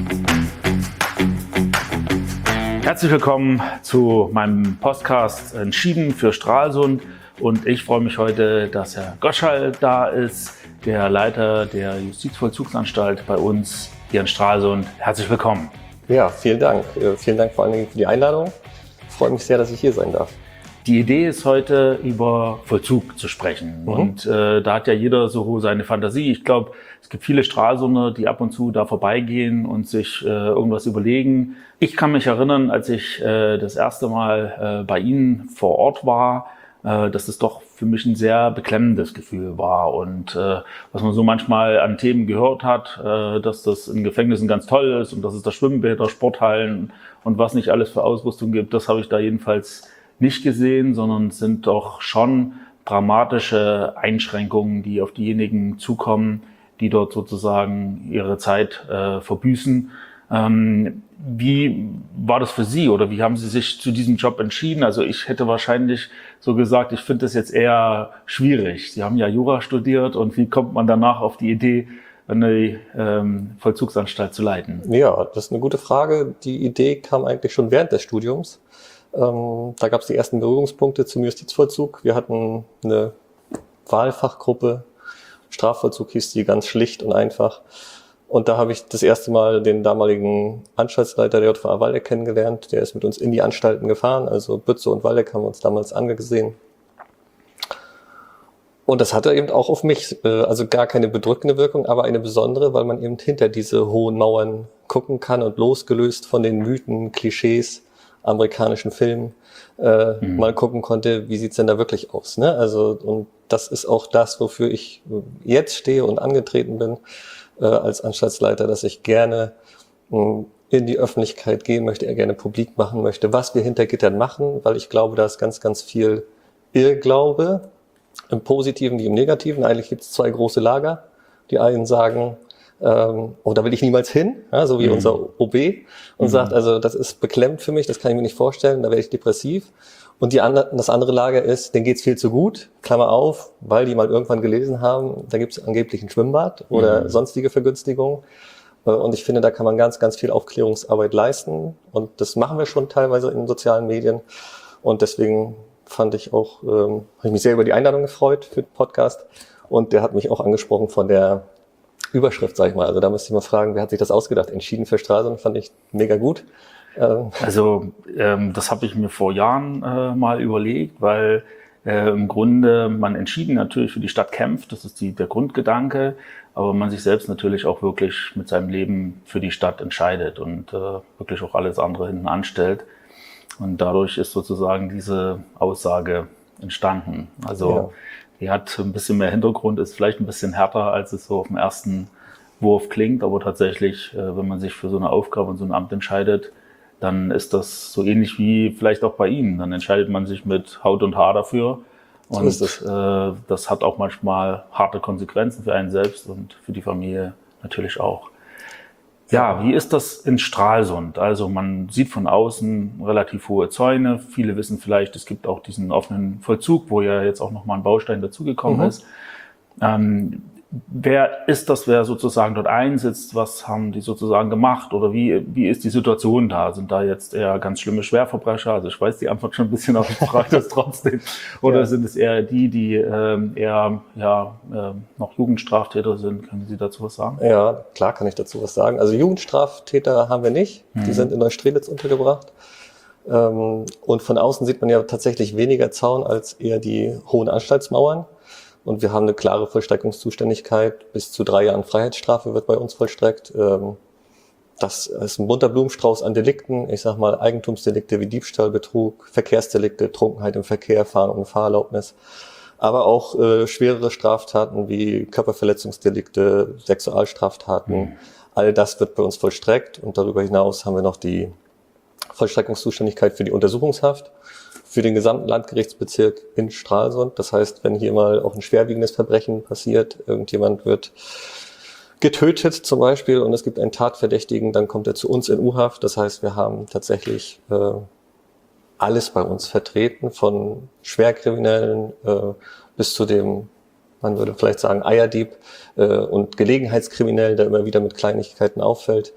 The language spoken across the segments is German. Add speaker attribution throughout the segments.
Speaker 1: Herzlich willkommen zu meinem Podcast Entschieden für Stralsund und ich freue mich heute, dass Herr Gottschall da ist, der Leiter der Justizvollzugsanstalt bei uns hier in Stralsund. Herzlich willkommen.
Speaker 2: Ja, vielen Dank. Vielen Dank vor allen Dingen für die Einladung. Ich freue mich sehr, dass ich hier sein darf.
Speaker 1: Die Idee ist heute, über Vollzug zu sprechen. Und da hat ja jeder so seine Fantasie. Ich glaube, es gibt viele Stralsunder, die ab und zu da vorbeigehen und sich irgendwas überlegen. Ich kann mich erinnern, als ich das erste Mal bei Ihnen vor Ort war, dass es doch für mich ein sehr beklemmendes Gefühl war. Und was man so manchmal an Themen gehört hat, dass das in Gefängnissen ganz toll ist und dass es da Schwimmbäder, Sporthallen und was nicht alles für Ausrüstung gibt, das habe ich da jedenfalls nicht gesehen, sondern es sind doch schon dramatische Einschränkungen, die auf diejenigen zukommen, die dort sozusagen ihre Zeit verbüßen. Wie war das für Sie oder wie haben Sie sich zu diesem Job entschieden? Also ich hätte wahrscheinlich so gesagt, ich finde das jetzt eher schwierig. Sie haben ja Jura studiert und wie kommt man danach auf die Idee, eine Vollzugsanstalt zu leiten?
Speaker 2: Ja, das ist eine gute Frage. Die Idee kam eigentlich schon während des Studiums. Da gab es die ersten Berührungspunkte zum Justizvollzug. Wir hatten eine Wahlfachgruppe, Strafvollzug hieß die, ganz schlicht und einfach. Und da habe ich das erste Mal den damaligen Anstaltsleiter der JVA Waldeck kennengelernt. Der ist mit uns in die Anstalten gefahren, also Bützow und Waldeck haben wir uns damals angesehen. Und das hatte eben auch auf mich, also gar keine bedrückende Wirkung, aber eine besondere, weil man eben hinter diese hohen Mauern gucken kann und losgelöst von den Mythen, Klischees, amerikanischen Filmen mal gucken konnte, wie sieht's denn da wirklich aus, ne? Also, und das ist auch das, wofür ich jetzt stehe und angetreten bin als Anstaltsleiter, dass ich gerne in die Öffentlichkeit gehen möchte, gerne publik machen möchte, was wir hinter Gittern machen, weil ich glaube, da ist ganz, ganz viel Irrglaube, im Positiven wie im Negativen. Eigentlich gibt es zwei große Lager. Die einen sagen, oh, da will ich niemals hin, ja, so wie unser OB, und sagt, also das ist beklemmt für mich, das kann ich mir nicht vorstellen, da werde ich depressiv. Und das andere Lager ist, denen geht's viel zu gut, Klammer auf, weil die mal irgendwann gelesen haben, da gibt's angeblich ein Schwimmbad oder sonstige Vergünstigungen. Und ich finde, da kann man ganz, ganz viel Aufklärungsarbeit leisten. Und das machen wir schon teilweise in sozialen Medien. Und deswegen habe ich mich sehr über die Einladung gefreut für den Podcast. Und der hat mich auch angesprochen von der Überschrift, sag ich mal. Also da müsste ich mal fragen, wer hat sich das ausgedacht? Entschieden für Stralsund, fand ich mega gut.
Speaker 1: Also das habe ich mir vor Jahren mal überlegt, weil im Grunde man entschieden natürlich für die Stadt kämpft, das ist der Grundgedanke, aber man sich selbst natürlich auch wirklich mit seinem Leben für die Stadt entscheidet und wirklich auch alles andere hinten anstellt. Und dadurch ist sozusagen diese Aussage entstanden. Also die hat ein bisschen mehr Hintergrund, ist vielleicht ein bisschen härter, als es so auf den ersten Wurf klingt. Aber tatsächlich, wenn man sich für so eine Aufgabe und so ein Amt entscheidet, dann ist das so ähnlich wie vielleicht auch bei Ihnen. Dann entscheidet man sich mit Haut und Haar dafür. Und das hat auch manchmal harte Konsequenzen für einen selbst und für die Familie natürlich auch. Ja, wie ist das in Stralsund? Also man sieht von außen relativ hohe Zäune. Viele wissen vielleicht, es gibt auch diesen offenen Vollzug, wo ja jetzt auch nochmal ein Baustein dazugekommen ist. Wer ist das, wer sozusagen dort einsitzt? Was haben die sozusagen gemacht? Oder wie ist die Situation da? Sind da jetzt eher ganz schlimme Schwerverbrecher? Also ich weiß die Antwort schon ein bisschen, aber ich frage das trotzdem. Oder sind es eher die eher noch Jugendstraftäter sind? Können Sie dazu was sagen?
Speaker 2: Ja, klar kann ich dazu was sagen. Also Jugendstraftäter haben wir nicht. Die sind in Neustrelitz untergebracht. Und von außen sieht man ja tatsächlich weniger Zaun als eher die hohen Anstaltsmauern. Und wir haben eine klare Vollstreckungszuständigkeit. Bis zu 3 Jahren Freiheitsstrafe wird bei uns vollstreckt. Das ist ein bunter Blumenstrauß an Delikten. Ich sag mal Eigentumsdelikte wie Diebstahl, Betrug, Verkehrsdelikte, Trunkenheit im Verkehr, Fahren ohne Fahrerlaubnis. Aber auch schwerere Straftaten wie Körperverletzungsdelikte, Sexualstraftaten. All das wird bei uns vollstreckt. Und darüber hinaus haben wir noch die Vollstreckungszuständigkeit für die Untersuchungshaft für den gesamten Landgerichtsbezirk in Stralsund. Das heißt, wenn hier mal auch ein schwerwiegendes Verbrechen passiert, irgendjemand wird getötet zum Beispiel und es gibt einen Tatverdächtigen, dann kommt er zu uns in U-Haft. Das heißt, wir haben tatsächlich alles bei uns vertreten, von Schwerkriminellen bis zu dem, man würde vielleicht sagen, Eierdieb und Gelegenheitskriminellen, der immer wieder mit Kleinigkeiten auffällt.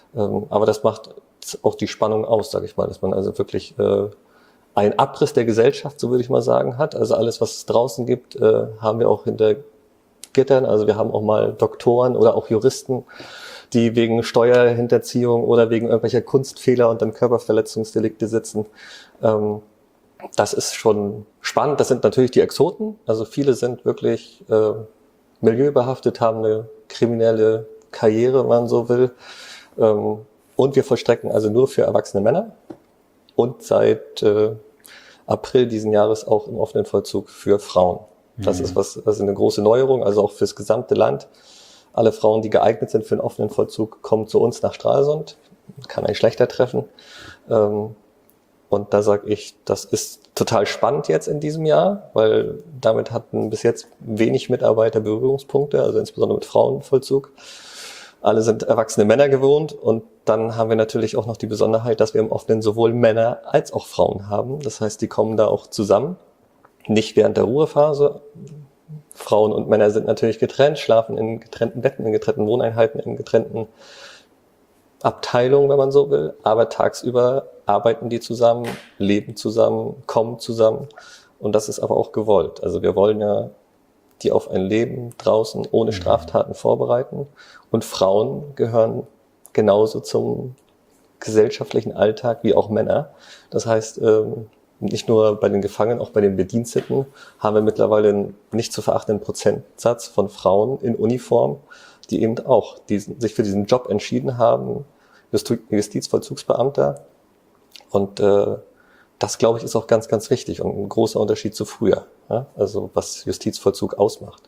Speaker 2: Aber das macht auch die Spannung aus, sage ich mal, dass man also wirklich einen Abriss der Gesellschaft, so würde ich mal sagen, hat. Also alles, was es draußen gibt, haben wir auch hinter Gittern. Also wir haben auch mal Doktoren oder auch Juristen, die wegen Steuerhinterziehung oder wegen irgendwelcher Kunstfehler und dann Körperverletzungsdelikte sitzen. Das ist schon spannend. Das sind natürlich die Exoten. Also viele sind wirklich milieubehaftet, haben eine kriminelle Karriere, wenn man so will. Und wir vollstrecken also nur für erwachsene Männer und seit April diesen Jahres auch im offenen Vollzug für Frauen. Das ist also eine große Neuerung, also auch fürs gesamte Land. Alle Frauen, die geeignet sind für einen offenen Vollzug, kommen zu uns nach Stralsund. Kann ein schlechter treffen. Und da sage ich, das ist total spannend jetzt in diesem Jahr, weil damit hatten bis jetzt wenig Mitarbeiter Berührungspunkte, also insbesondere mit Frauenvollzug. Alle sind erwachsene Männer gewohnt und dann haben wir natürlich auch noch die Besonderheit, dass wir im Offenen sowohl Männer als auch Frauen haben. Das heißt, die kommen da auch zusammen, nicht während der Ruhephase. Frauen und Männer sind natürlich getrennt, schlafen in getrennten Betten, in getrennten Wohneinheiten, in getrennten Abteilungen, wenn man so will. Aber tagsüber arbeiten die zusammen, leben zusammen, kommen zusammen. Und das ist aber auch gewollt. Also wir wollen ja die auf ein Leben draußen ohne Straftaten vorbereiten. Und Frauen gehören genauso zum gesellschaftlichen Alltag wie auch Männer. Das heißt, nicht nur bei den Gefangenen, auch bei den Bediensteten haben wir mittlerweile einen nicht zu verachtenden Prozentsatz von Frauen in Uniform, die eben auch sich für diesen Job entschieden haben, Justizvollzugsbeamter. Und das, glaube ich, ist auch ganz, ganz wichtig und ein großer Unterschied zu früher. Ja? Also was Justizvollzug ausmacht.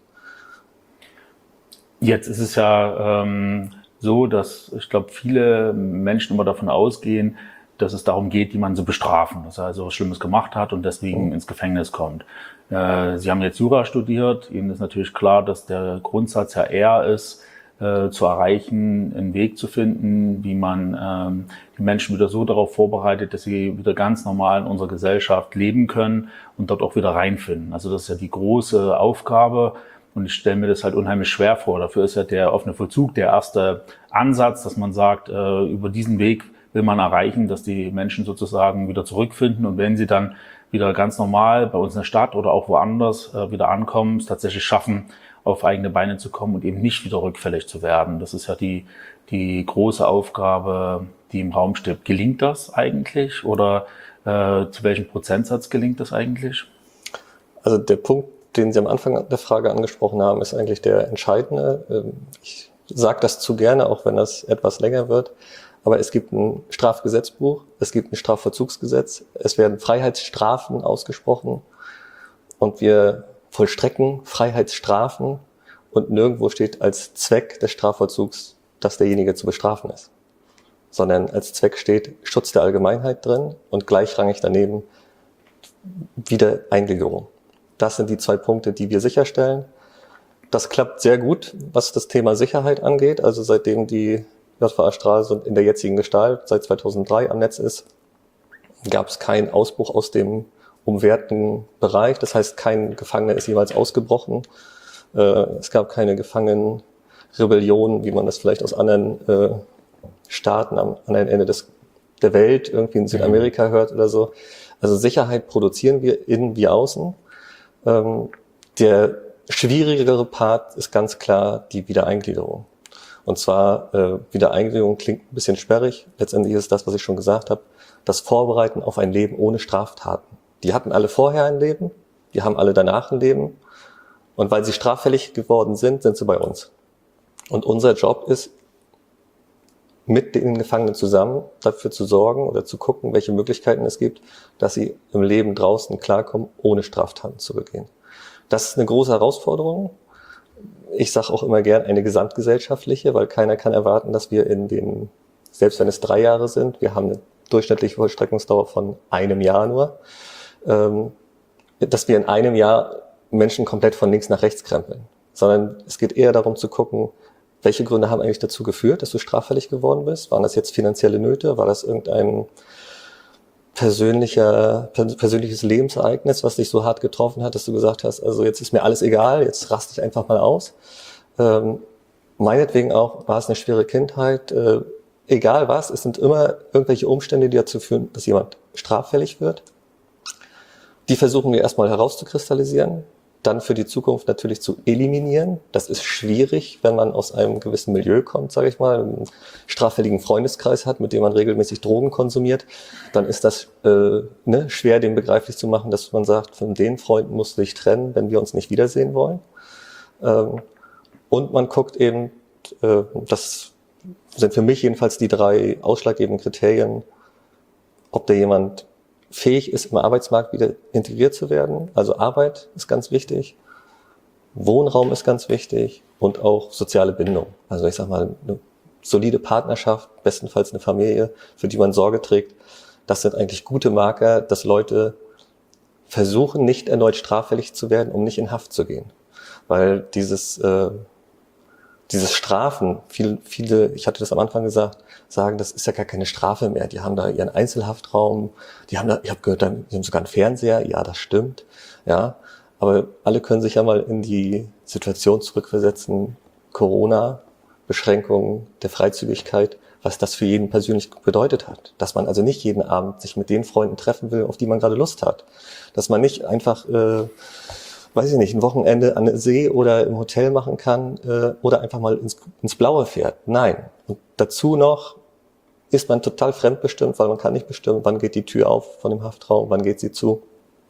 Speaker 1: Jetzt ist es ja so, dass ich glaube, viele Menschen immer davon ausgehen, dass es darum geht, jemanden zu bestrafen, dass er also was Schlimmes gemacht hat und deswegen ins Gefängnis kommt. Sie haben jetzt Jura studiert. Ihnen ist natürlich klar, dass der Grundsatz ja eher ist, zu erreichen, einen Weg zu finden, wie man die Menschen wieder so darauf vorbereitet, dass sie wieder ganz normal in unserer Gesellschaft leben können und dort auch wieder reinfinden. Also das ist ja die große Aufgabe und ich stelle mir das halt unheimlich schwer vor. Dafür ist ja der offene Vollzug der erste Ansatz, dass man sagt, über diesen Weg will man erreichen, dass die Menschen sozusagen wieder zurückfinden und wenn sie dann wieder ganz normal bei uns in der Stadt oder auch woanders wieder ankommen, es tatsächlich schaffen, auf eigene Beine zu kommen und eben nicht wieder rückfällig zu werden. Das ist ja die große Aufgabe, die im Raum steht. Gelingt das eigentlich oder zu welchem Prozentsatz gelingt das eigentlich?
Speaker 2: Also der Punkt, den Sie am Anfang der Frage angesprochen haben, ist eigentlich der entscheidende. Ich sage das zu gerne, auch wenn das etwas länger wird. Aber es gibt ein Strafgesetzbuch, es gibt ein Strafvollzugsgesetz, es werden Freiheitsstrafen ausgesprochen und wir vollstrecken Freiheitsstrafen und nirgendwo steht als Zweck des Strafvollzugs, dass derjenige zu bestrafen ist, sondern als Zweck steht Schutz der Allgemeinheit drin und gleichrangig daneben Wiedereingliederung. Das sind die zwei Punkte, die wir sicherstellen. Das klappt sehr gut, was das Thema Sicherheit angeht. Also seitdem die JVA Stralsund in der jetzigen Gestalt seit 2003 am Netz ist, gab es keinen Ausbruch aus dem umwehrten Bereich. Das heißt, kein Gefangener ist jemals ausgebrochen. Es gab keine Gefangenenrebellion, wie man das vielleicht aus anderen Staaten am anderen Ende der Welt, irgendwie in Südamerika hört oder so. Also Sicherheit produzieren wir innen wie außen. Der schwierigere Part ist ganz klar die Wiedereingliederung. Und zwar, Wiedereingliederung klingt ein bisschen sperrig. Letztendlich ist es das, was ich schon gesagt habe, das Vorbereiten auf ein Leben ohne Straftaten. Die hatten alle vorher ein Leben, die haben alle danach ein Leben. Und weil sie straffällig geworden sind, sind sie bei uns. Und unser Job ist, mit den Gefangenen zusammen dafür zu sorgen oder zu gucken, welche Möglichkeiten es gibt, dass sie im Leben draußen klarkommen, ohne Straftaten zu begehen. Das ist eine große Herausforderung. Ich sage auch immer gern eine gesamtgesellschaftliche, weil keiner kann erwarten, dass wir selbst wenn es 3 Jahre sind, wir haben eine durchschnittliche Vollstreckungsdauer von 1 Jahr nur, dass wir in 1 Jahr Menschen komplett von links nach rechts krempeln. Sondern es geht eher darum zu gucken, welche Gründe haben eigentlich dazu geführt, dass du straffällig geworden bist? Waren das jetzt finanzielle Nöte? War das irgendein persönliches Lebensereignis, was dich so hart getroffen hat, dass du gesagt hast, also jetzt ist mir alles egal, jetzt raste ich einfach mal aus? Meinetwegen auch, war es eine schwere Kindheit? egal was, es sind immer irgendwelche Umstände, die dazu führen, dass jemand straffällig wird. Die versuchen wir erstmal herauszukristallisieren, dann für die Zukunft natürlich zu eliminieren. Das ist schwierig, wenn man aus einem gewissen Milieu kommt, sage ich mal, einen straffälligen Freundeskreis hat, mit dem man regelmäßig Drogen konsumiert. Dann ist das schwer, dem begreiflich zu machen, dass man sagt, von den Freunden musst du dich trennen, wenn wir uns nicht wiedersehen wollen. Und man guckt eben, das sind für mich jedenfalls die 3 ausschlaggebenden Kriterien, ob der jemand fähig ist, im Arbeitsmarkt wieder integriert zu werden. Also Arbeit ist ganz wichtig, Wohnraum ist ganz wichtig und auch soziale Bindung. Also ich sag mal, eine solide Partnerschaft, bestenfalls eine Familie, für die man Sorge trägt. Das sind eigentlich gute Marker, dass Leute versuchen, nicht erneut straffällig zu werden, um nicht in Haft zu gehen. Weil dieses Strafen, viele, ich hatte das am Anfang gesagt, sagen, das ist ja gar keine Strafe mehr. Die haben da ihren Einzelhaftraum, ich habe gehört, die haben sogar einen Fernseher. Ja, das stimmt. Ja, aber alle können sich ja mal in die Situation zurückversetzen, Corona, Beschränkungen der Freizügigkeit, was das für jeden persönlich bedeutet hat. Dass man also nicht jeden Abend sich mit den Freunden treffen will, auf die man gerade Lust hat. Dass man nicht einfach weiß ich nicht, ein Wochenende an der See oder im Hotel machen kann oder einfach mal ins Blaue fährt. Nein. Und dazu noch ist man total fremdbestimmt, weil man kann nicht bestimmen, wann geht die Tür auf von dem Haftraum, wann geht sie zu.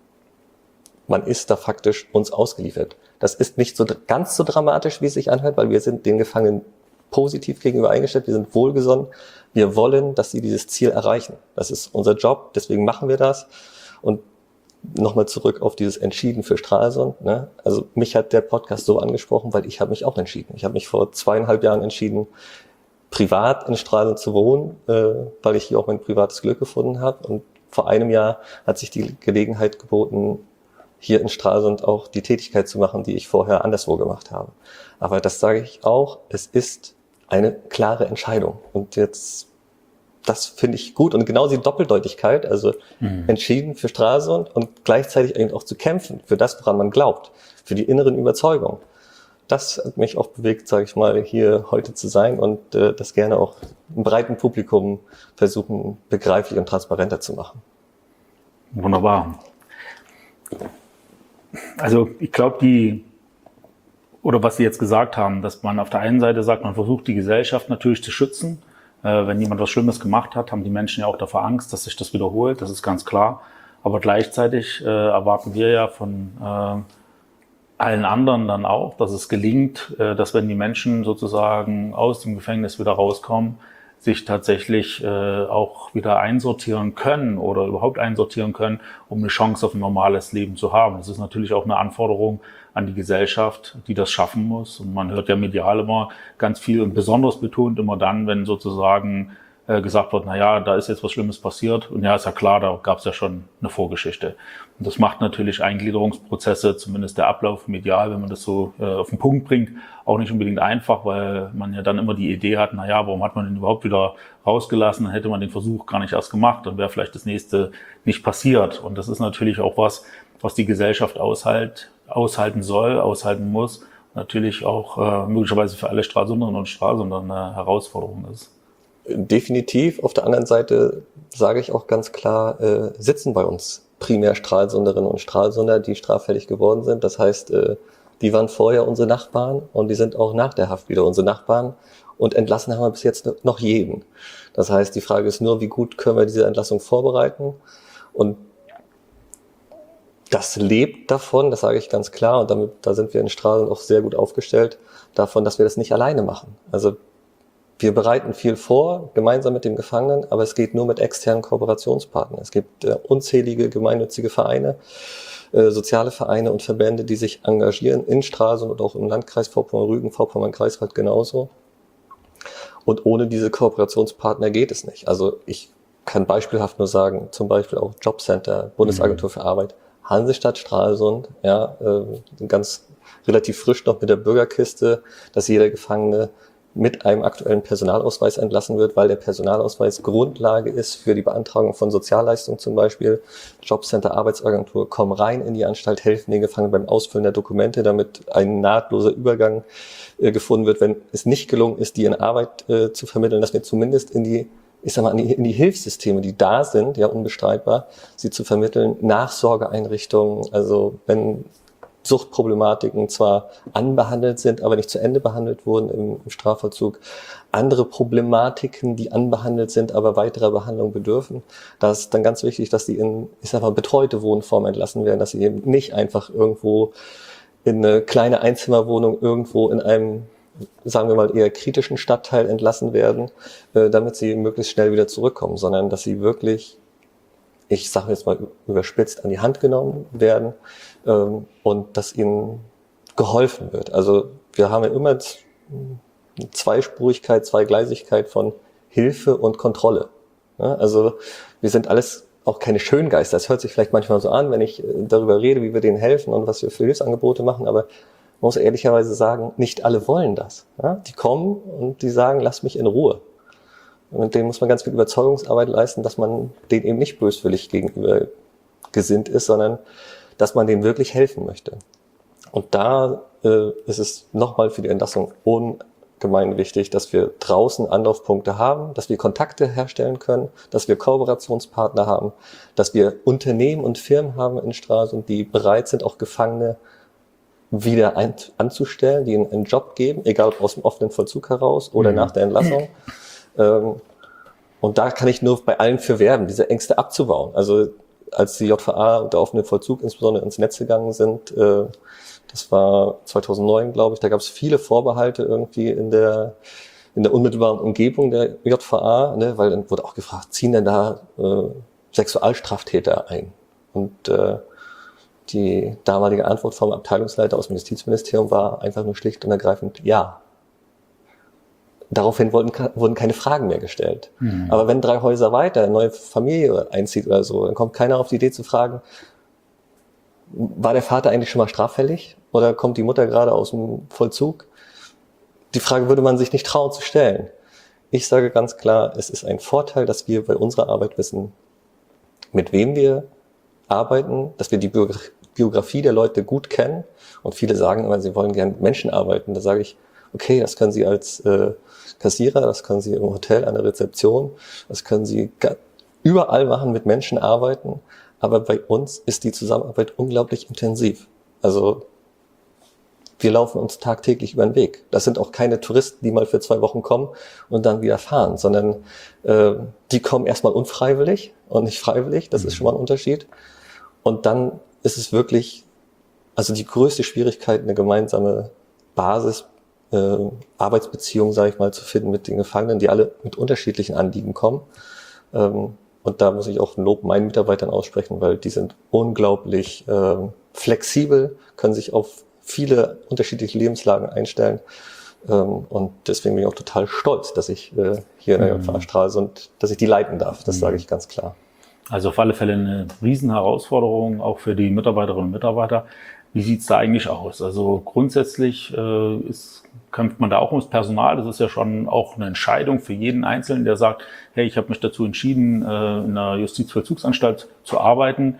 Speaker 2: Man ist da faktisch uns ausgeliefert. Das ist nicht so ganz so dramatisch, wie es sich anhört, weil wir sind den Gefangenen positiv gegenüber eingestellt, wir sind wohlgesonnen. Wir wollen, dass sie dieses Ziel erreichen. Das ist unser Job, deswegen machen wir das. Und nochmal zurück auf dieses Entschieden für Stralsund. Ne? Also mich hat der Podcast so angesprochen, weil ich habe mich auch entschieden. Ich habe mich vor 2,5 Jahren entschieden, privat in Stralsund zu wohnen, weil ich hier auch mein privates Glück gefunden habe. Und vor einem Jahr hat sich die Gelegenheit geboten, hier in Stralsund auch die Tätigkeit zu machen, die ich vorher anderswo gemacht habe. Aber das sage ich auch, es ist eine klare Entscheidung. Und jetzt, das finde ich gut. Und genau die Doppeldeutigkeit, also entschieden für Stralsund und gleichzeitig eben auch zu kämpfen für das, woran man glaubt, für die inneren Überzeugungen. Das hat mich auch bewegt, sage ich mal, hier heute zu sein und das gerne auch einem breiten Publikum versuchen, begreiflich und transparenter zu machen.
Speaker 1: Wunderbar. Also ich glaube, oder was Sie jetzt gesagt haben, dass man auf der einen Seite sagt, man versucht die Gesellschaft natürlich zu schützen. Wenn jemand was Schlimmes gemacht hat, haben die Menschen ja auch davor Angst, dass sich das wiederholt, das ist ganz klar. Aber gleichzeitig erwarten wir ja von allen anderen dann auch, dass es gelingt, dass wenn die Menschen sozusagen aus dem Gefängnis wieder rauskommen, sich tatsächlich auch wieder einsortieren können oder überhaupt einsortieren können, um eine Chance auf ein normales Leben zu haben. Das ist natürlich auch eine Anforderung an die Gesellschaft, die das schaffen muss. Und man hört ja medial immer ganz viel und besonders betont immer dann, wenn sozusagen gesagt wird, na ja, da ist jetzt was Schlimmes passiert. Und ja, ist ja klar, da gab es ja schon eine Vorgeschichte. Und das macht natürlich Eingliederungsprozesse, zumindest der Ablauf medial, wenn man das so auf den Punkt bringt, auch nicht unbedingt einfach, weil man ja dann immer die Idee hat, na ja, warum hat man den überhaupt wieder rausgelassen? Dann hätte man den Versuch gar nicht erst gemacht, dann wäre vielleicht das nächste nicht passiert. Und das ist natürlich auch was die Gesellschaft aushalten soll, aushalten muss. Natürlich auch möglicherweise für alle Stralsunderinnen und Stralsunder eine Herausforderung ist.
Speaker 2: Definitiv. Auf der anderen Seite sage ich auch ganz klar, sitzen bei uns primär Stralsunderinnen und Stralsunder, die straffällig geworden sind. Das heißt, die waren vorher unsere Nachbarn und die sind auch nach der Haft wieder unsere Nachbarn. Und entlassen haben wir bis jetzt noch jeden. Das heißt, die Frage ist nur, wie gut können wir diese Entlassung vorbereiten? Und das lebt davon, das sage ich ganz klar, und da sind wir in Stralsund auch sehr gut aufgestellt, davon, dass wir das nicht alleine machen. Also wir bereiten viel vor, gemeinsam mit dem Gefangenen, aber es geht nur mit externen Kooperationspartnern. Es gibt unzählige gemeinnützige Vereine, soziale Vereine und Verbände, die sich engagieren in Stralsund und auch im Landkreis Vorpommern-Rügen, Vorpommern-Kreiswald genauso. Und ohne diese Kooperationspartner geht es nicht. Also ich kann beispielhaft nur sagen, zum Beispiel auch Jobcenter, Bundesagentur für Arbeit, Hansestadt Stralsund, ja, ganz relativ frisch noch mit der Bürgerkiste, dass jeder Gefangene mit einem aktuellen Personalausweis entlassen wird, weil der Personalausweis Grundlage ist für die Beantragung von Sozialleistungen zum Beispiel. Jobcenter, Arbeitsagentur kommen rein in die Anstalt, helfen den Gefangenen beim Ausfüllen der Dokumente, damit ein nahtloser Übergang gefunden wird, wenn es nicht gelungen ist, die in Arbeit zu vermitteln, dass wir zumindest in die Hilfssysteme, die da sind, ja unbestreitbar, sie zu vermitteln, Nachsorgeeinrichtungen, also wenn Suchtproblematiken zwar anbehandelt sind, aber nicht zu Ende behandelt wurden im Strafvollzug. Andere Problematiken, die anbehandelt sind, aber weiterer Behandlung bedürfen. Da ist dann ganz wichtig, dass die in, betreute Wohnform entlassen werden, dass sie eben nicht einfach irgendwo in eine kleine Einzimmerwohnung irgendwo in einem, sagen wir mal, eher kritischen Stadtteil entlassen werden, damit sie möglichst schnell wieder zurückkommen, sondern dass sie wirklich, ich sage jetzt mal überspitzt, an die Hand genommen werden und dass ihnen geholfen wird. Also wir haben ja immer eine Zweispurigkeit, Zweigleisigkeit von Hilfe und Kontrolle. Ja, also wir sind alles auch keine Schöngeister. Das hört sich vielleicht manchmal so an, wenn ich darüber rede, wie wir denen helfen und was wir für Hilfsangebote machen, aber man muss ehrlicherweise sagen, nicht alle wollen das. Ja, die kommen und die sagen, lass mich in Ruhe. Und denen muss man ganz viel Überzeugungsarbeit leisten, dass man denen eben nicht böswillig gegenüber gesinnt ist, sondern dass man denen wirklich helfen möchte. Und da ist es nochmal für die Entlassung ungemein wichtig, dass wir draußen Anlaufpunkte haben, dass wir Kontakte herstellen können, dass wir Kooperationspartner haben, dass wir Unternehmen und Firmen haben in Stralsund, die bereit sind, auch Gefangene wieder anzustellen, die ihnen einen Job geben, egal ob aus dem offenen Vollzug heraus oder nach der Entlassung. Und da kann ich nur bei allen für werben, diese Ängste abzubauen. Also als die JVA und der offene Vollzug insbesondere ins Netz gegangen sind, das war 2009, glaube ich, da gab es viele Vorbehalte irgendwie in der unmittelbaren Umgebung der JVA, ne, weil dann wurde auch gefragt, ziehen denn da Sexualstraftäter ein? Und die damalige Antwort vom Abteilungsleiter aus dem Justizministerium war einfach nur schlicht und ergreifend ja. Daraufhin wurden keine Fragen mehr gestellt. Aber wenn 3 Häuser weiter eine neue Familie einzieht oder so, dann kommt keiner auf die Idee zu fragen, war der Vater eigentlich schon mal straffällig? Oder kommt die Mutter gerade aus dem Vollzug? Die Frage würde man sich nicht trauen zu stellen. Ich sage ganz klar, es ist ein Vorteil, dass wir bei unserer Arbeit wissen, mit wem wir arbeiten, dass wir die Biografie der Leute gut kennen. Und viele sagen immer, sie wollen gerne mit Menschen arbeiten. Da sage ich, okay, das können Sie als Kassierer, das können Sie im Hotel an der Rezeption, das können Sie überall machen, mit Menschen arbeiten. Aber bei uns ist die Zusammenarbeit unglaublich intensiv. Also wir laufen uns tagtäglich über den Weg. Das sind auch keine Touristen, die mal für 2 Wochen kommen und dann wieder fahren, sondern die kommen erstmal unfreiwillig und nicht freiwillig. Das ist schon mal ein Unterschied. Und dann ist es wirklich, also die größte Schwierigkeit, eine gemeinsame Basis, Arbeitsbeziehungen, sage ich mal, zu finden mit den Gefangenen, die alle mit unterschiedlichen Anliegen kommen. Und da muss ich auch ein Lob meinen Mitarbeitern aussprechen, weil die sind unglaublich flexibel, können sich auf viele unterschiedliche Lebenslagen einstellen. Und deswegen bin ich auch total stolz, dass ich hier in der JVA Stralsund, dass ich die leiten darf. Das sage ich ganz klar.
Speaker 1: Also auf alle Fälle eine Riesenherausforderung, auch für die Mitarbeiterinnen und Mitarbeiter. Wie sieht's da eigentlich aus? Also grundsätzlich kämpft man da auch ums Personal. Das ist ja schon auch eine Entscheidung für jeden Einzelnen, der sagt, hey, ich habe mich dazu entschieden, in einer Justizvollzugsanstalt zu arbeiten.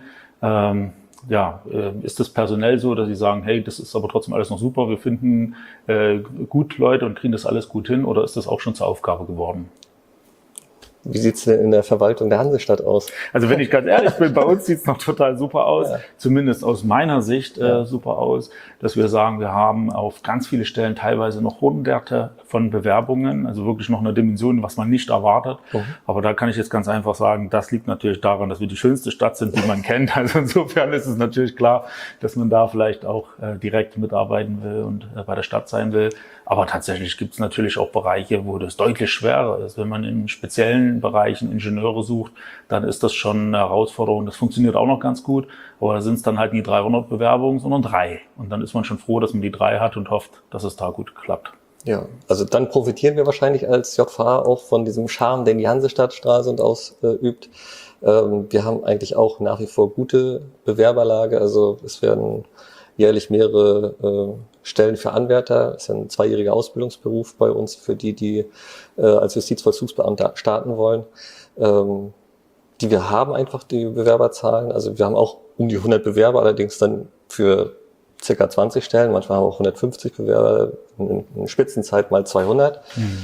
Speaker 1: Ist das personell so, dass Sie sagen, hey, das ist aber trotzdem alles noch super, wir finden gut Leute und kriegen das alles gut hin, oder ist das auch schon zur Aufgabe geworden?
Speaker 2: Wie sieht's denn in der Verwaltung der Hansestadt aus?
Speaker 1: Also wenn ich ganz ehrlich bin, bei uns sieht's noch total super aus, zumindest aus meiner Sicht super aus, dass wir sagen, wir haben auf ganz viele Stellen teilweise noch Hunderte von Bewerbungen, also wirklich noch eine Dimension, was man nicht erwartet. Aber da kann ich jetzt ganz einfach sagen, das liegt natürlich daran, dass wir die schönste Stadt sind, die man kennt. Also insofern ist es natürlich klar, dass man da vielleicht auch direkt mitarbeiten will und bei der Stadt sein will. Aber tatsächlich gibt es natürlich auch Bereiche, wo das deutlich schwerer ist. Wenn man in speziellen Bereichen Ingenieure sucht, dann ist das schon eine Herausforderung. Das funktioniert auch noch ganz gut, aber da sind es dann halt nie 300 Bewerbungen, sondern 3. Und dann ist man schon froh, dass man die 3 hat und hofft, dass es da gut klappt.
Speaker 2: Ja, also dann profitieren wir wahrscheinlich als JVA auch von diesem Charme, den die Hansestadt Stralsund ausübt. Wir haben eigentlich auch nach wie vor gute Bewerberlage. Also es werden jährlich mehrere Stellen für Anwärter, das ist ein 2-jähriger Ausbildungsberuf bei uns für die als Justizvollzugsbeamter starten wollen. Wir haben einfach die Bewerberzahlen, also wir haben auch um die 100 Bewerber, allerdings dann für circa 20 Stellen, manchmal haben wir auch 150 Bewerber, in Spitzenzeit mal 200.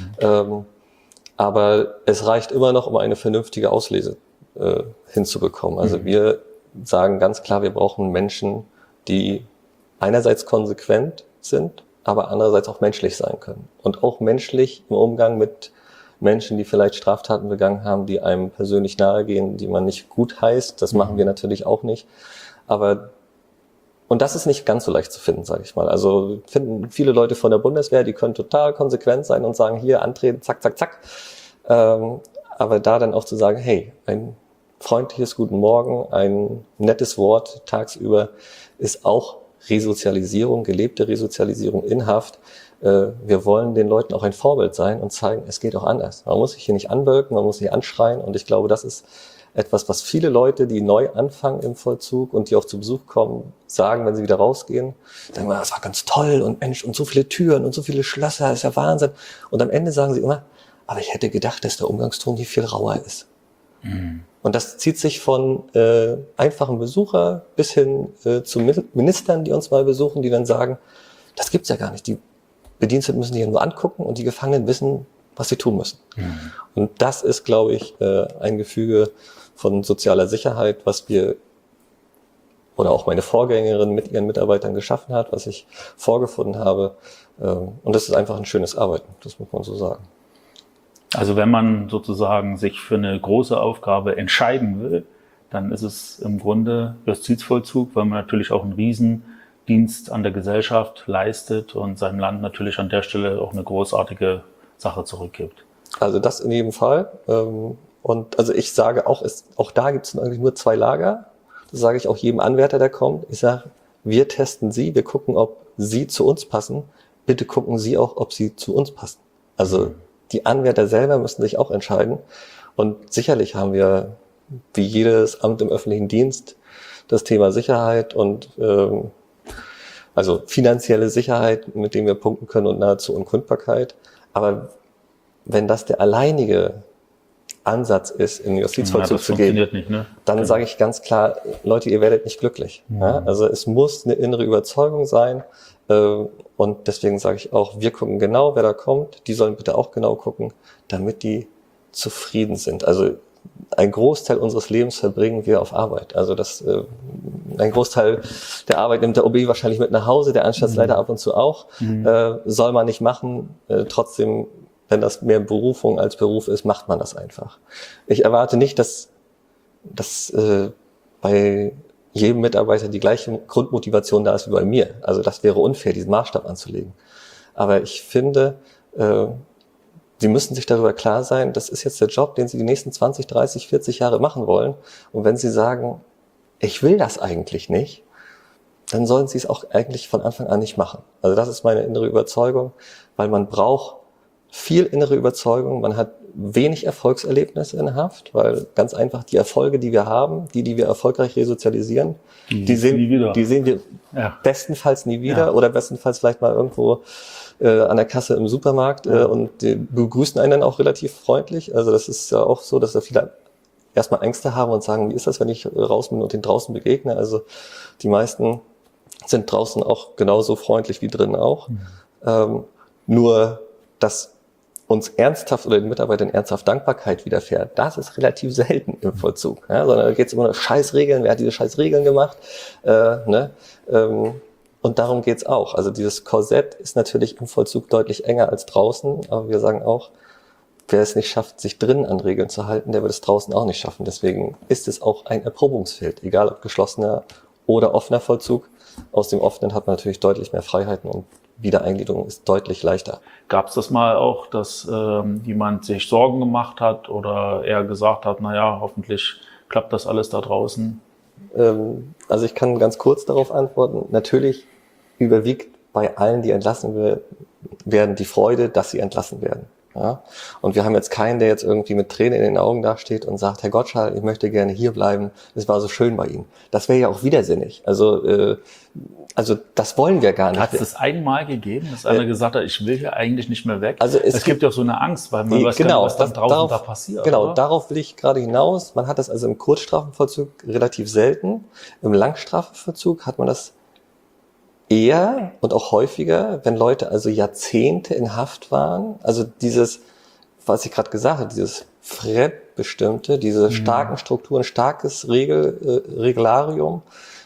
Speaker 2: Aber es reicht immer noch, um eine vernünftige Auslese hinzubekommen. Also wir sagen ganz klar, wir brauchen Menschen, die einerseits konsequent sind, aber andererseits auch menschlich sein können. Und auch menschlich im Umgang mit Menschen, die vielleicht Straftaten begangen haben, die einem persönlich nahegehen, die man nicht gut heißt. Das machen wir natürlich auch nicht. Und das ist nicht ganz so leicht zu finden, sage ich mal. Also finden viele Leute von der Bundeswehr, die können total konsequent sein und sagen, hier antreten, zack, zack, zack. Aber da dann auch zu sagen, hey, ein freundliches Guten Morgen, ein nettes Wort tagsüber ist auch Resozialisierung, gelebte Resozialisierung in Haft. Wir wollen den Leuten auch ein Vorbild sein und zeigen, es geht auch anders. Man muss sich hier nicht anwölken, man muss nicht anschreien. Und ich glaube, das ist etwas, was viele Leute, die neu anfangen im Vollzug und die auch zu Besuch kommen, sagen, wenn sie wieder rausgehen, sagen wir, das war ganz toll und Mensch, und so viele Türen und so viele Schlösser, das ist ja Wahnsinn. Und am Ende sagen sie immer, aber ich hätte gedacht, dass der Umgangston hier viel rauer ist. Und das zieht sich von einfachen Besucher bis hin zu Ministern, die uns mal besuchen, die dann sagen, das gibt's ja gar nicht. Die Bediensteten müssen sich nur angucken und die Gefangenen wissen, was sie tun müssen. Und das ist, glaube ich, ein Gefüge von sozialer Sicherheit, was wir oder auch meine Vorgängerin mit ihren Mitarbeitern geschaffen hat, was ich vorgefunden habe. Und das ist einfach ein schönes Arbeiten, das muss man so sagen.
Speaker 1: Also wenn man sozusagen sich für eine große Aufgabe entscheiden will, dann ist es im Grunde Justizvollzug, weil man natürlich auch einen Riesendienst an der Gesellschaft leistet und seinem Land natürlich an der Stelle auch eine großartige Sache zurückgibt.
Speaker 2: Also das in jedem Fall. Und also ich sage auch, auch da gibt es eigentlich nur 2 Lager. Das sage ich auch jedem Anwärter, der kommt. Ich sage, wir testen Sie, wir gucken, ob Sie zu uns passen. Bitte gucken Sie auch, ob Sie zu uns passen. Also die Anwärter selber müssen sich auch entscheiden. Und sicherlich haben wir, wie jedes Amt im öffentlichen Dienst, das Thema Sicherheit und also finanzielle Sicherheit, mit dem wir punkten können und nahezu Unkündbarkeit. Aber wenn das der alleinige Ansatz ist, in den Justizvollzug zu gehen,
Speaker 1: nicht, ne?
Speaker 2: dann sage ich ganz klar, Leute, ihr werdet nicht glücklich. Ja? Also es muss eine innere Überzeugung sein. Und deswegen sage ich auch, wir gucken genau, wer da kommt. Die sollen bitte auch genau gucken, damit die zufrieden sind. Also ein Großteil unseres Lebens verbringen wir auf Arbeit. Also ein Großteil der Arbeit nimmt der OB wahrscheinlich mit nach Hause, der Anstaltsleiter ab und zu auch. Soll man nicht machen. Trotzdem, wenn das mehr Berufung als Beruf ist, macht man das einfach. Ich erwarte nicht, dass bei jedem Mitarbeiter die gleiche Grundmotivation da ist wie bei mir. Also das wäre unfair, diesen Maßstab anzulegen. Aber ich finde, Sie müssen sich darüber klar sein, das ist jetzt der Job, den Sie die nächsten 20, 30, 40 Jahre machen wollen. Und wenn Sie sagen, ich will das eigentlich nicht, dann sollen Sie es auch eigentlich von Anfang an nicht machen. Also das ist meine innere Überzeugung, weil man braucht viel innere Überzeugung. Man hat wenig Erfolgserlebnisse in Haft, weil ganz einfach die Erfolge, die wir haben, die wir erfolgreich resozialisieren, die sehen wir bestenfalls nie wieder oder bestenfalls vielleicht mal irgendwo an der Kasse im Supermarkt und die begrüßen einen dann auch relativ freundlich. Also das ist ja auch so, dass da viele erstmal Ängste haben und sagen, wie ist das, wenn ich raus bin und den draußen begegne? Also die meisten sind draußen auch genauso freundlich wie drinnen auch. Nur, dass uns ernsthaft oder den Mitarbeitern ernsthaft Dankbarkeit widerfährt, das ist relativ selten im Vollzug. Ja, sondern da geht es immer nur Scheißregeln, wer hat diese Scheißregeln gemacht? Und darum geht's auch. Also dieses Korsett ist natürlich im Vollzug deutlich enger als draußen, aber wir sagen auch, wer es nicht schafft, sich drinnen an Regeln zu halten, der wird es draußen auch nicht schaffen. Deswegen ist es auch ein Erprobungsfeld, egal ob geschlossener oder offener Vollzug. Aus dem Offenen hat man natürlich deutlich mehr Freiheiten und Wiedereingliederung ist deutlich leichter.
Speaker 1: Gab es das mal auch, dass jemand sich Sorgen gemacht hat oder eher gesagt hat, naja, hoffentlich klappt das alles da draußen?
Speaker 2: Also ich kann ganz kurz darauf antworten. Natürlich überwiegt bei allen, die entlassen werden, die Freude, dass sie entlassen werden. Ja? Und wir haben jetzt keinen, der jetzt irgendwie mit Tränen in den Augen dasteht und sagt, Herr Gottschall, ich möchte gerne hier bleiben, es war so schön bei Ihnen. Das wäre ja auch widersinnig. Also das wollen wir gar nicht.
Speaker 1: Hat es das einmal gegeben, dass einer gesagt hat, ich will hier eigentlich nicht mehr weg?
Speaker 2: Also es
Speaker 1: gibt ja auch so eine Angst, weil man weiß gar nicht, was dann draußen da passiert.
Speaker 2: Genau,
Speaker 1: oder?
Speaker 2: darauf will ich gerade hinaus. Man hat das also im Kurzstrafenvollzug relativ selten. Im Langstrafenvollzug hat man das eher und auch häufiger, wenn Leute also Jahrzehnte in Haft waren. Also dieses, was ich gerade gesagt habe, dieses Fremdbestimmte, diese starken Strukturen, starkes Regularium,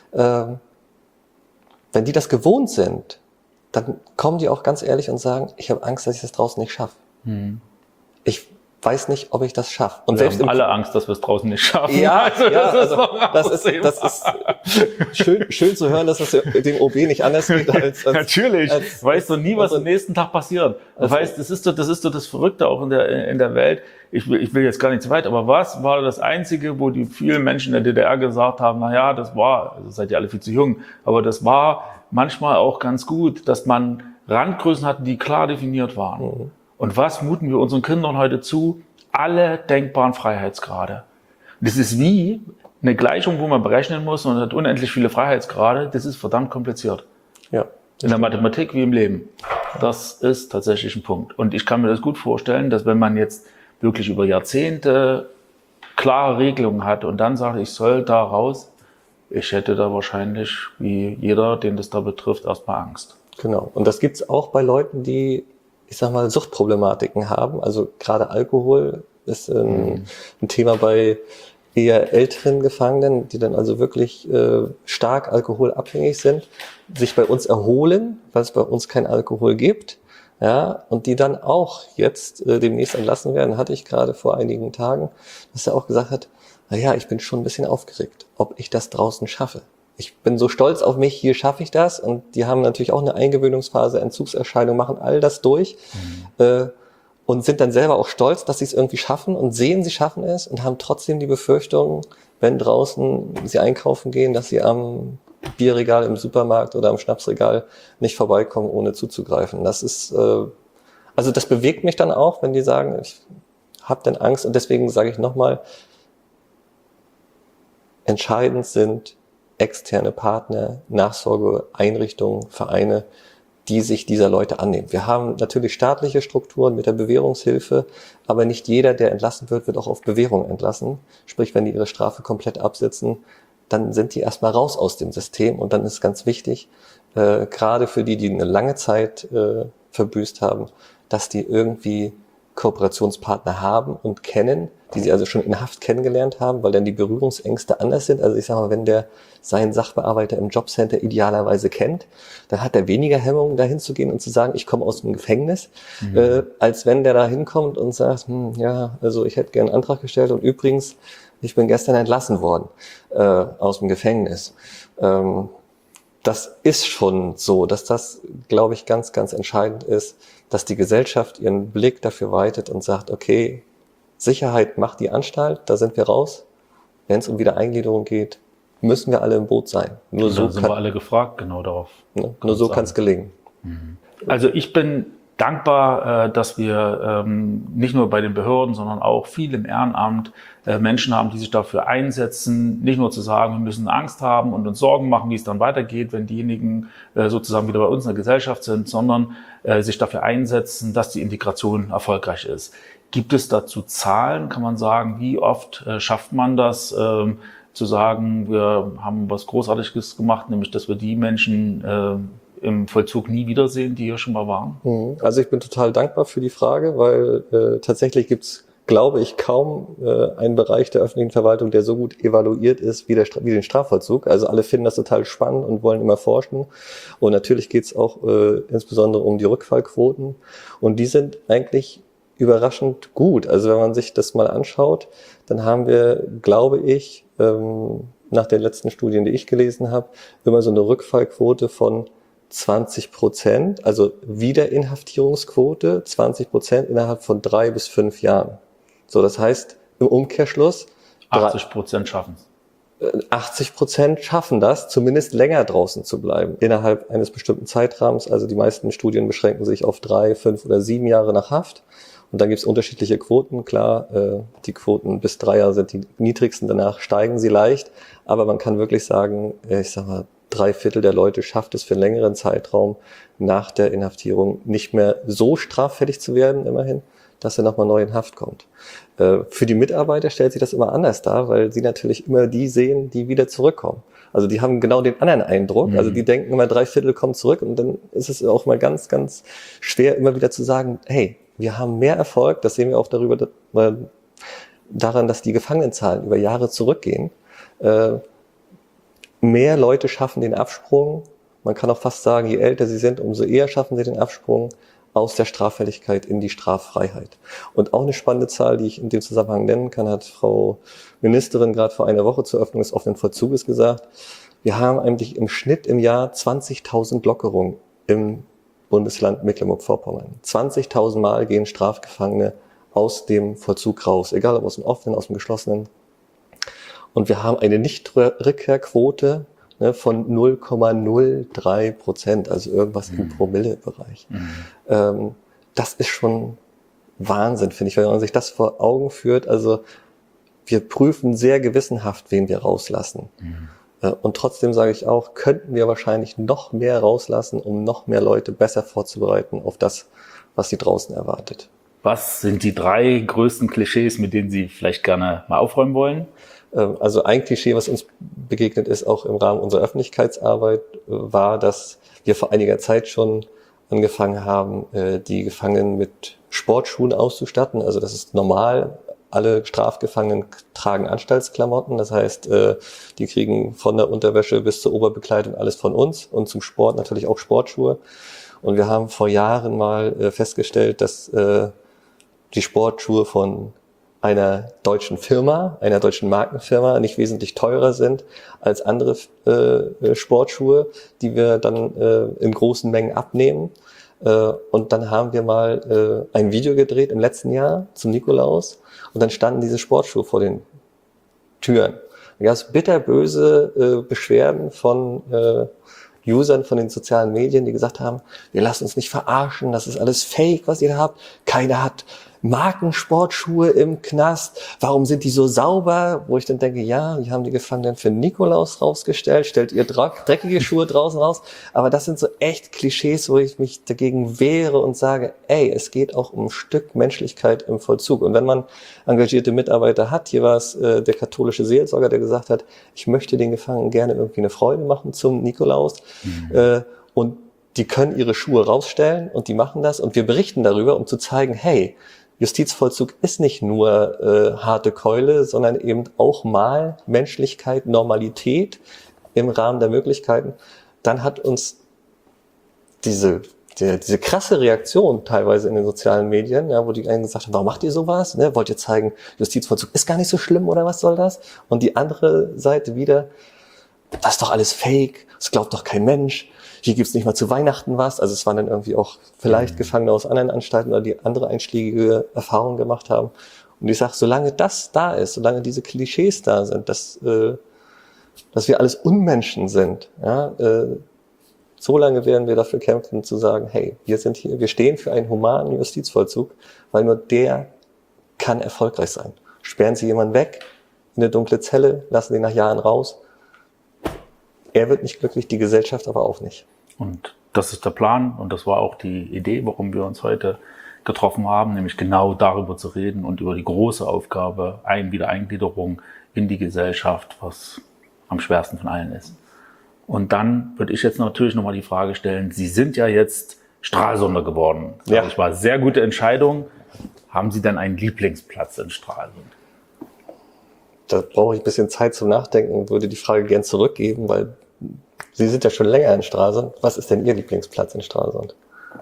Speaker 2: wenn die das gewohnt sind, dann kommen die auch ganz ehrlich und sagen, ich habe Angst, dass ich das draußen nicht schaffe. Ich weiß nicht, ob ich das schaffe. Und
Speaker 1: wir selbst haben alle Angst, dass wir es draußen nicht schaffen.
Speaker 2: Ja, das ist schön zu hören, dass es dem OB nicht anders geht als
Speaker 1: natürlich. Weißt du nie, was am nächsten Tag passiert. Du weißt, das ist so das Verrückte auch in der Welt. Ich will jetzt gar nicht zu weit, aber was war das Einzige, wo die vielen Menschen in der DDR gesagt haben, na ja, das war, also seid ihr alle viel zu jung, aber das war manchmal auch ganz gut, dass man Randgrößen hatten, die klar definiert waren. Und was muten wir unseren Kindern heute zu? Alle denkbaren Freiheitsgrade. Das ist wie eine Gleichung, wo man berechnen muss und hat unendlich viele Freiheitsgrade. Das ist verdammt kompliziert.
Speaker 2: Ja.
Speaker 1: In der Mathematik wie im Leben. Das ist tatsächlich ein Punkt. Und ich kann mir das gut vorstellen, dass wenn man jetzt wirklich über Jahrzehnte klare Regelungen hat und dann sagt, ich soll da raus, ich hätte da wahrscheinlich, wie jeder, den das da betrifft, erstmal Angst.
Speaker 2: Genau. Und das gibt's auch bei Leuten, die, ich sag mal, Suchtproblematiken haben. Also gerade Alkohol ist ein Thema bei eher älteren Gefangenen, die dann also wirklich stark alkoholabhängig sind, sich bei uns erholen, weil es bei uns kein Alkohol gibt, ja, und die dann auch jetzt demnächst entlassen werden, hatte ich gerade vor einigen Tagen, dass er auch gesagt hat, na ja, ich bin schon ein bisschen aufgeregt, ob ich das draußen schaffe. Ich bin so stolz auf mich, hier schaffe ich das. Und die haben natürlich auch eine Eingewöhnungsphase, Entzugserscheinung, machen all das durch und sind dann selber auch stolz, dass sie es irgendwie schaffen und sehen, sie schaffen es und haben trotzdem die Befürchtung, wenn draußen sie einkaufen gehen, dass sie am Bierregal im Supermarkt oder am Schnapsregal nicht vorbeikommen, ohne zuzugreifen. Das ist, also das bewegt mich dann auch, wenn die sagen, ich habe dann Angst. Und deswegen sage ich nochmal, entscheidend sind externe Partner, Nachsorgeeinrichtungen, Vereine, die sich dieser Leute annehmen. Wir haben natürlich staatliche Strukturen mit der Bewährungshilfe, aber nicht jeder, der entlassen wird, wird auch auf Bewährung entlassen. Sprich, wenn die ihre Strafe komplett absitzen, dann sind die erstmal raus aus dem System. Und dann ist ganz wichtig, gerade für die eine lange Zeit verbüßt haben, dass die irgendwie Kooperationspartner haben und kennen, die sie also schon in Haft kennengelernt haben, weil dann die Berührungsängste anders sind. Also ich sage mal, wenn der seinen Sachbearbeiter im Jobcenter idealerweise kennt, dann hat er weniger Hemmungen, dahin zu gehen und zu sagen, ich komme aus dem Gefängnis, als wenn der da hinkommt und sagt, ja, also ich hätte gerne einen Antrag gestellt und übrigens, ich bin gestern entlassen worden aus dem Gefängnis. Das ist schon so, dass das, glaube ich, ganz, ganz entscheidend ist, dass die Gesellschaft ihren Blick dafür weitet und sagt, okay, Sicherheit macht die Anstalt, da sind wir raus. Wenn es um Wiedereingliederung geht, müssen wir alle im Boot sein.
Speaker 1: Nur so sind wir alle gefragt, genau darauf.
Speaker 2: Ne? Nur so kann es gelingen.
Speaker 1: Also ich bin dankbar, dass wir nicht nur bei den Behörden, sondern auch viel im Ehrenamt Menschen haben, die sich dafür einsetzen, nicht nur zu sagen, wir müssen Angst haben und uns Sorgen machen, wie es dann weitergeht, wenn diejenigen sozusagen wieder bei uns in der Gesellschaft sind, sondern sich dafür einsetzen, dass die Integration erfolgreich ist. Gibt es dazu Zahlen? Kann man sagen, wie oft schafft man das, zu sagen, wir haben was Großartiges gemacht, nämlich dass wir die Menschen im Vollzug nie wiedersehen, die hier schon mal waren?
Speaker 2: Also ich bin total dankbar für die Frage, weil tatsächlich gibt's, glaube ich, kaum einen Bereich der öffentlichen Verwaltung, der so gut evaluiert ist wie den Strafvollzug. Also alle finden das total spannend und wollen immer forschen. Und natürlich geht's auch insbesondere um die Rückfallquoten. Und die sind eigentlich überraschend gut. Also wenn man sich das mal anschaut, dann haben wir, glaube ich, nach den letzten Studien, die ich gelesen habe, immer so eine Rückfallquote von 20%, also Wiederinhaftierungsquote, 20% innerhalb von 3 bis 5 Jahren. So, das heißt, im Umkehrschluss
Speaker 1: 80% schaffen es.
Speaker 2: 80% schaffen das, zumindest länger draußen zu bleiben, innerhalb eines bestimmten Zeitrahmens. Also die meisten Studien beschränken sich auf 3, 5 oder 7 Jahre nach Haft. Und dann gibt es unterschiedliche Quoten. Klar, die Quoten bis 3 Jahre sind die niedrigsten, danach steigen sie leicht. Aber man kann wirklich sagen, ich sag mal, 3/4 der Leute schafft es für einen längeren Zeitraum nach der Inhaftierung nicht mehr so straffällig zu werden, immerhin, dass er nochmal neu in Haft kommt. Für die Mitarbeiter stellt sich das immer anders dar, weil sie natürlich immer die sehen, die wieder zurückkommen. Also die haben genau den anderen Eindruck. Also die denken immer, 3/4 kommen zurück und dann ist es auch mal ganz, ganz schwer, immer wieder zu sagen, hey, wir haben mehr Erfolg. Das sehen wir auch daran, dass die Gefangenenzahlen über Jahre zurückgehen. Mehr Leute schaffen den Absprung. Man kann auch fast sagen, je älter sie sind, umso eher schaffen sie den Absprung aus der Straffälligkeit in die Straffreiheit. Und auch eine spannende Zahl, die ich in dem Zusammenhang nennen kann, hat Frau Ministerin gerade vor einer Woche zur Öffnung des offenen Vollzuges gesagt. Wir haben eigentlich im Schnitt im Jahr 20.000 Lockerungen im Bundesland Mecklenburg-Vorpommern. 20.000 Mal gehen Strafgefangene aus dem Vollzug raus, egal ob aus dem offenen, aus dem geschlossenen. Und wir haben eine Nichtrückkehrquote von 0,03%, also irgendwas im Promillebereich. Das ist schon Wahnsinn, finde ich, wenn man sich das vor Augen führt. Also wir prüfen sehr gewissenhaft, wen wir rauslassen. Und trotzdem sage ich auch, könnten wir wahrscheinlich noch mehr rauslassen, um noch mehr Leute besser vorzubereiten auf das, was sie draußen erwartet.
Speaker 1: Was sind die 3 größten Klischees, mit denen Sie vielleicht gerne mal aufräumen wollen?
Speaker 2: Also ein Klischee, was uns begegnet ist, auch im Rahmen unserer Öffentlichkeitsarbeit, war, dass wir vor einiger Zeit schon angefangen haben, die Gefangenen mit Sportschuhen auszustatten. Also das ist normal. Alle Strafgefangenen tragen Anstaltsklamotten. Das heißt, die kriegen von der Unterwäsche bis zur Oberbekleidung alles von uns und zum Sport natürlich auch Sportschuhe. Und wir haben vor Jahren mal festgestellt, dass die Sportschuhe von einer deutschen Firma, einer deutschen Markenfirma nicht wesentlich teurer sind als andere Sportschuhe, die wir dann in großen Mengen abnehmen. Und dann haben wir mal ein Video gedreht im letzten Jahr zum Nikolaus und dann standen diese Sportschuhe vor den Türen. Da gab es bitterböse Beschwerden von Usern von den sozialen Medien, die gesagt haben, wir lassen uns nicht verarschen, das ist alles Fake, was ihr habt. Keiner hat Markensportschuhe im Knast. Warum sind die so sauber? Wo ich dann denke, ja, die haben die Gefangenen für Nikolaus rausgestellt, stellt ihr dreckige Schuhe draußen raus. Aber das sind so echt Klischees, wo ich mich dagegen wehre und sage, ey, es geht auch um ein Stück Menschlichkeit im Vollzug. Und wenn man engagierte Mitarbeiter hat, hier war es der katholische Seelsorger, der gesagt hat, ich möchte den Gefangenen gerne irgendwie eine Freude machen zum Nikolaus. Und die können ihre Schuhe rausstellen und die machen das. Und wir berichten darüber, um zu zeigen, hey, Justizvollzug ist nicht nur harte Keule, sondern eben auch mal Menschlichkeit, Normalität im Rahmen der Möglichkeiten. Dann hat uns diese krasse Reaktion teilweise in den sozialen Medien, ja, wo die einen gesagt haben, warum macht ihr sowas? Ne? Wollt ihr zeigen, Justizvollzug ist gar nicht so schlimm oder was soll das? Und die andere Seite wieder, das ist doch alles Fake, das glaubt doch kein Mensch. Hier gibt's nicht mal zu Weihnachten was. Also es waren dann irgendwie auch vielleicht Gefangene aus anderen Anstalten oder die andere einschlägige Erfahrungen gemacht haben. Und ich sage, solange das da ist, solange diese Klischees da sind, dass wir alles Unmenschen sind, ja, solange werden wir dafür kämpfen zu sagen, hey, wir stehen für einen humanen Justizvollzug, weil nur der kann erfolgreich sein. Sperren Sie jemanden weg in eine dunkle Zelle, lassen ihn nach Jahren raus. Er wird nicht glücklich, die Gesellschaft aber auch nicht.
Speaker 1: Und das ist der Plan und das war auch die Idee, warum wir uns heute getroffen haben, nämlich genau darüber zu reden und über die große Aufgabe Wiedereingliederung in die Gesellschaft, was am schwersten von allen ist. Und dann würde ich jetzt natürlich nochmal die Frage stellen, Sie sind ja jetzt Stralsunder geworden.
Speaker 2: Ja.
Speaker 1: Das war sehr gute Entscheidung. Haben Sie denn einen Lieblingsplatz in Stralsund?
Speaker 2: Da brauche ich ein bisschen Zeit zum Nachdenken und würde die Frage gern zurückgeben, weil Sie sind ja schon länger in Stralsund. Was ist denn Ihr Lieblingsplatz in Stralsund?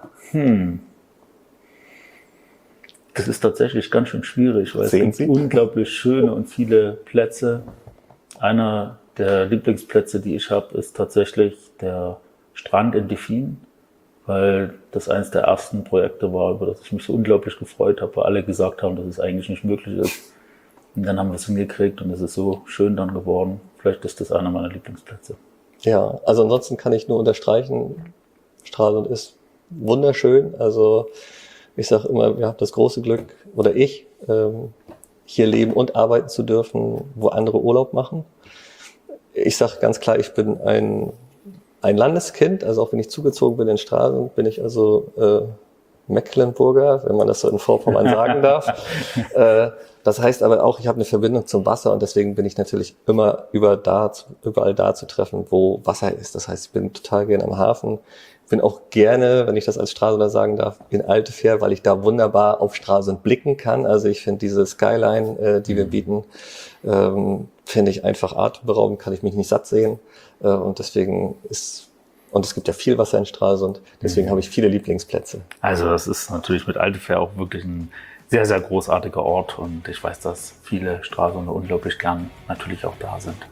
Speaker 1: Das ist tatsächlich ganz schön schwierig, weil es gibt unglaublich schöne und viele Plätze. Einer der Lieblingsplätze, die ich habe, ist tatsächlich der Strand in Delfin, weil das eines der ersten Projekte war, über das ich mich so unglaublich gefreut habe, weil alle gesagt haben, dass es eigentlich nicht möglich ist, Und dann haben wir es hingekriegt und es ist so schön dann geworden. Vielleicht ist das einer meiner Lieblingsplätze.
Speaker 2: Ja, also ansonsten kann ich nur unterstreichen, Stralsund ist wunderschön. Also ich sage immer, wir haben das große Glück, oder ich, hier leben und arbeiten zu dürfen, wo andere Urlaub machen. Ich sage ganz klar, ich bin ein Landeskind, also auch wenn ich zugezogen bin in Stralsund, bin ich also Mecklenburger, wenn man das so in Vorpommern sagen darf. Das heißt aber auch, ich habe eine Verbindung zum Wasser und deswegen bin ich natürlich immer überall da zu treffen, wo Wasser ist. Das heißt, ich bin total gerne am Hafen. Bin auch gerne, wenn ich das als Stralsunder sagen darf, in Altefähr, weil ich da wunderbar auf Stralsund blicken kann. Also ich finde diese Skyline, die wir bieten, finde ich einfach atemberaubend, kann ich mich nicht satt sehen. Und deswegen und es gibt ja viel Wasser in Stralsund, deswegen habe ich viele Lieblingsplätze.
Speaker 1: Also das ist natürlich mit Altefähr auch wirklich ein sehr, sehr großartiger Ort und ich weiß, dass viele Stralsunder unglaublich gern natürlich auch da sind.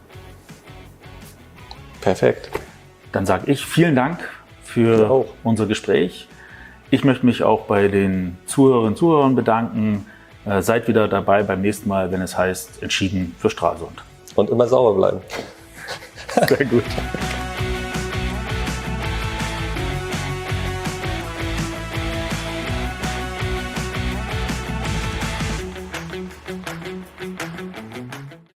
Speaker 2: Perfekt.
Speaker 1: Dann sage ich vielen Dank für unser Gespräch. Ich möchte mich auch bei den Zuhörerinnen und Zuhörern bedanken. Seid wieder dabei beim nächsten Mal, wenn es heißt, entschieden für Stralsund.
Speaker 2: Und immer sauber bleiben.
Speaker 1: Sehr gut.